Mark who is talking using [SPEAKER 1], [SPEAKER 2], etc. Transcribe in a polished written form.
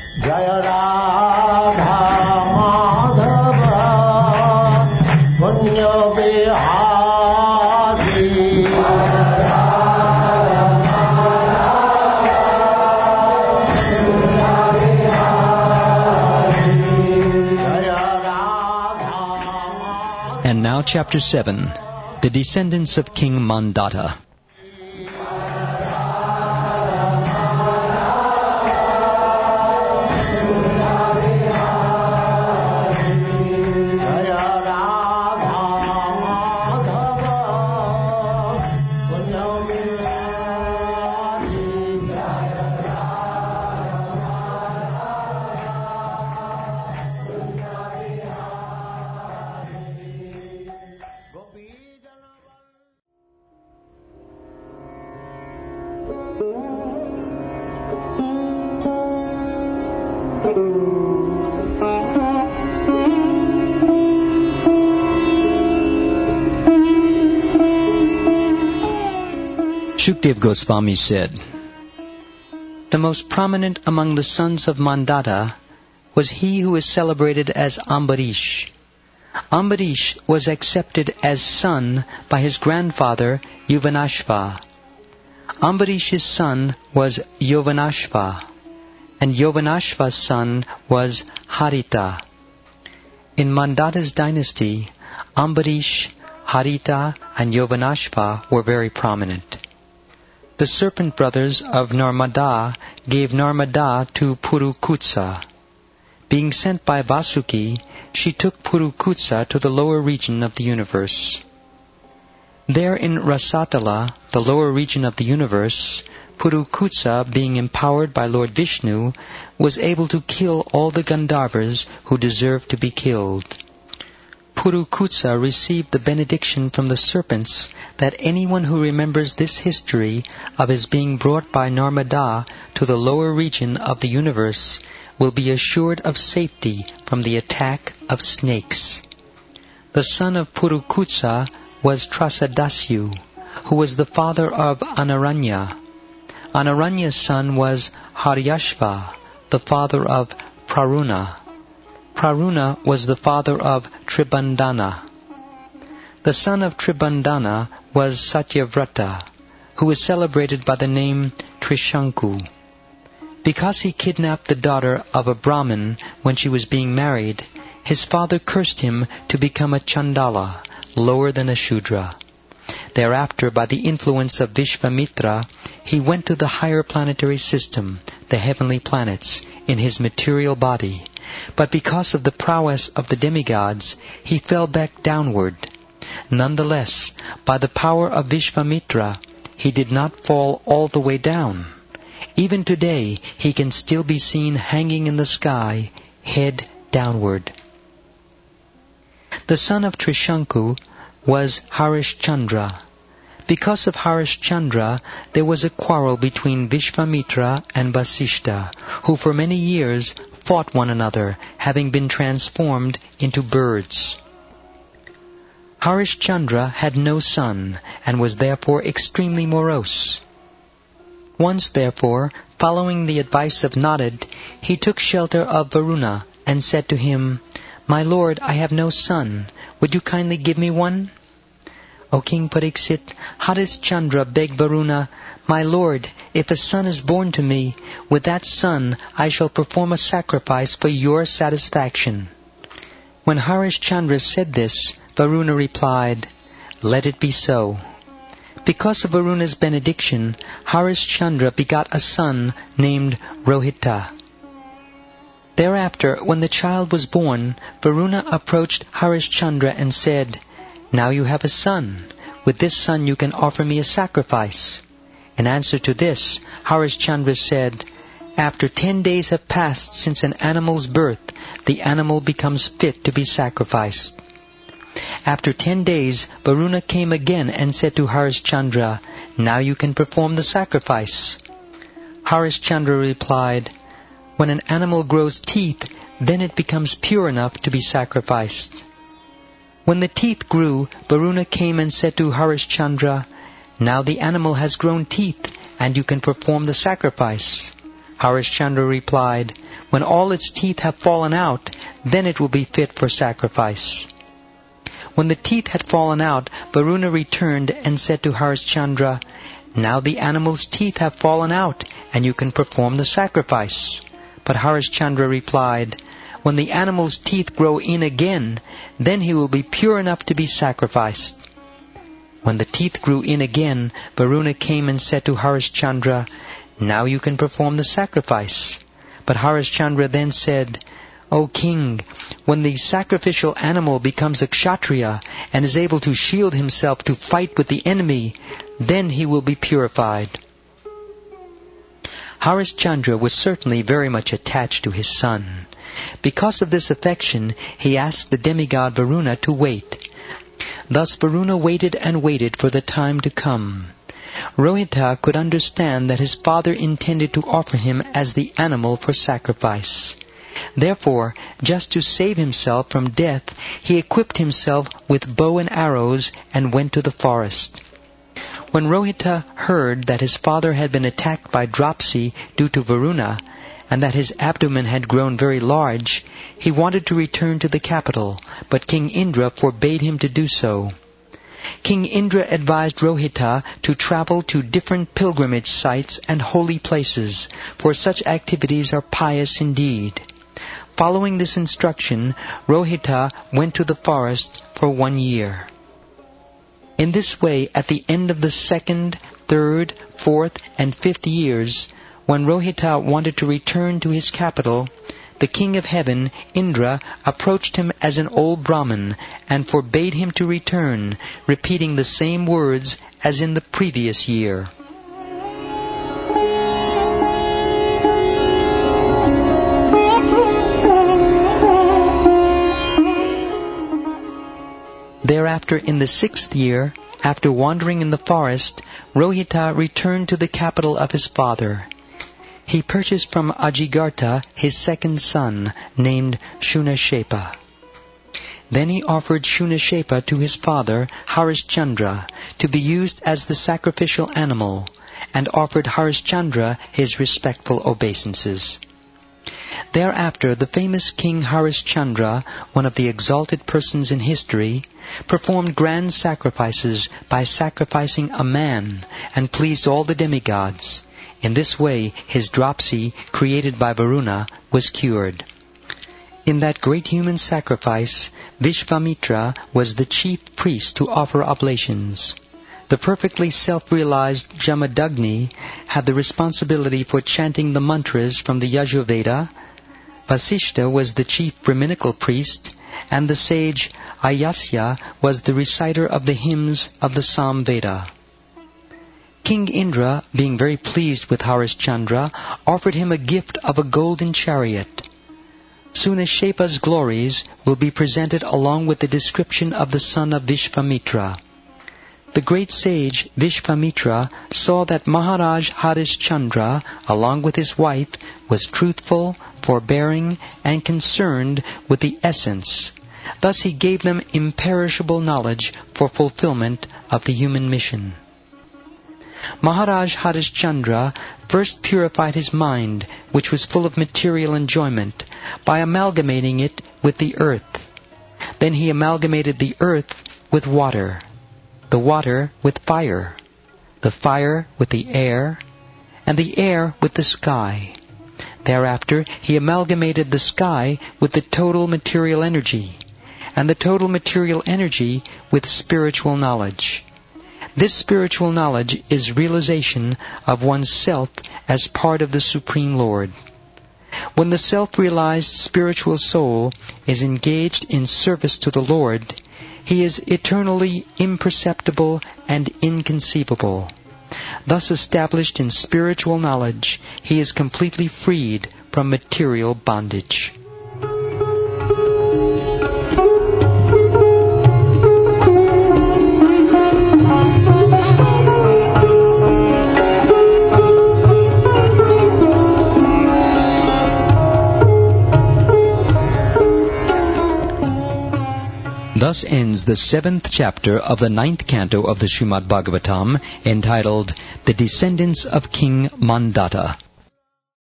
[SPEAKER 1] Jaya Radha Madhava Punya Bihari
[SPEAKER 2] And now chapter 7, the descendants of King Mandata. Shukdev Goswami said, "The most prominent among the sons of Mandata was he who is celebrated as Ambarish. Ambarish was accepted as son by his grandfather Yuvanashva. Ambarish's son was Yovanashva, and Yovanashva's son was Harita. In Mandata's dynasty, Ambarish, Harita, and Yovanashva were very prominent. The serpent brothers of Narmada gave Narmada to Purukutsa. Being sent by Vasuki, she took Purukutsa to the lower region of the universe. There in Rasatala, the lower region of the universe, Purukutsa, being empowered by Lord Vishnu, was able to kill all the Gandharvas who deserved to be killed. Purukutsa received the benediction from the serpents that anyone who remembers this history of his being brought by Narmada to the lower region of the universe will be assured of safety from the attack of snakes. The son of Purukutsa was Trasadasyu, who was the father of Anaranya. Anaranya's son was Haryashva, the father of Praruna. Praruna was the father of Tribandana. The son of Tribandana was Satyavrata, who was celebrated by the name Trishanku. Because he kidnapped the daughter of a Brahmin when she was being married, his father cursed him to become a Chandala, lower than a Shudra. Thereafter, by the influence of Vishvamitra, he went to the higher planetary system, the heavenly planets, in his material body. But because of the prowess of the demigods, he fell back downward. Nonetheless, by the power of Vishvamitra, he did not fall all the way down. Even today, he can still be seen hanging in the sky, head downward. The son of Trishanku was Harishchandra. Because of Harishchandra, there was a quarrel between Vishvamitra and Vasishta, who for many years fought one another, having been transformed into birds. Harishchandra had no son, and was therefore extremely morose. Once, therefore, following the advice of Narad, he took shelter of Varuna, and said to him, "My lord, I have no son. Would you kindly give me one?" O King Pariksit, Harishchandra begged Varuna, "My lord, if a son is born to me, with that son I shall perform a sacrifice for your satisfaction." When Harishchandra said this, Varuna replied, "Let it be so." Because of Varuna's benediction, Harishchandra begot a son named Rohita. Thereafter, when the child was born, Varuna approached Harishchandra and said, "Now you have a son. With this son you can offer me a sacrifice." In answer to this, Harishchandra said, "After 10 days have passed since an animal's birth, the animal becomes fit to be sacrificed." After 10 days, Varuna came again and said to Harishchandra, "Now you can perform the sacrifice." Harishchandra replied, "When an animal grows teeth, then it becomes pure enough to be sacrificed." When the teeth grew, Varuna came and said to Harishchandra, "Now the animal has grown teeth, and you can perform the sacrifice." Harishchandra replied, When all its teeth have fallen out, then it will be fit for sacrifice." When the teeth had fallen out, Varuna returned and said to Harishchandra, "Now the animal's teeth have fallen out, and you can perform the sacrifice." But Harishchandra replied, "When the animal's teeth grow in again, then he will be pure enough to be sacrificed." When the teeth grew in again, Varuna came and said to Harishchandra, "Now you can perform the sacrifice." But Harishchandra then said, "O king, when the sacrificial animal becomes a kshatriya and is able to shield himself to fight with the enemy, then he will be purified." Harishchandra was certainly very much attached to his son. Because of this affection, he asked the demigod Varuna to wait. Thus Varuna waited and waited for the time to come. Rohita could understand that his father intended to offer him as the animal for sacrifice. Therefore, just to save himself from death, he equipped himself with bow and arrows and went to the forest. When Rohita heard that his father had been attacked by dropsy due to Varuna, and that his abdomen had grown very large, he wanted to return to the capital, but King Indra forbade him to do so. King Indra advised Rohita to travel to different pilgrimage sites and holy places, for such activities are pious indeed. Following this instruction, Rohita went to the forest for 1 year. In this way, at the end of the 2nd, 3rd, 4th, and 5th years, when Rohita wanted to return to his capital, the king of heaven, Indra, approached him as an old Brahmin and forbade him to return, repeating the same words as in the previous year. Thereafter, in the 6th year, after wandering in the forest, Rohita returned to the capital of his father. He purchased from Ajigartha his second son, named Shunashepa. Then he offered Shunashepa to his father, Harishchandra, to be used as the sacrificial animal, and offered Harishchandra his respectful obeisances. Thereafter, the famous King Harishchandra, one of the exalted persons in history, performed grand sacrifices by sacrificing a man, and pleased all the demigods. In this way, his dropsy, created by Varuna, was cured. In that great human sacrifice, Vishvamitra was the chief priest to offer oblations. The perfectly self-realized Jamadagni had the responsibility for chanting the mantras from the Yajurveda. Vasishta was the chief Brahminical priest, and the sage Ayasya was the reciter of the hymns of the Samveda. King Indra, being very pleased with Harishchandra, offered him a gift of a golden chariot. Shunashepa's glories will be presented along with the description of the son of Vishvamitra. The great sage Vishvamitra saw that Maharaj Harishchandra, along with his wife, was truthful, forbearing, and concerned with the essence. Thus he gave them imperishable knowledge for fulfillment of the human mission. Maharaj Harishchandra first purified his mind, which was full of material enjoyment, by amalgamating it with the earth. Then he amalgamated the earth with water, the water with fire, the fire with the air, and the air with the sky. Thereafter he amalgamated the sky with the total material energy, and the total material energy with spiritual knowledge. This spiritual knowledge is realization of one's self as part of the Supreme Lord. When the self-realized spiritual soul is engaged in service to the Lord, he is eternally imperceptible and inconceivable. Thus established in spiritual knowledge, he is completely freed from material bondage. Thus ends the 7th chapter of the 9th canto of the Srimad Bhagavatam, entitled The Descendants of King Mandata.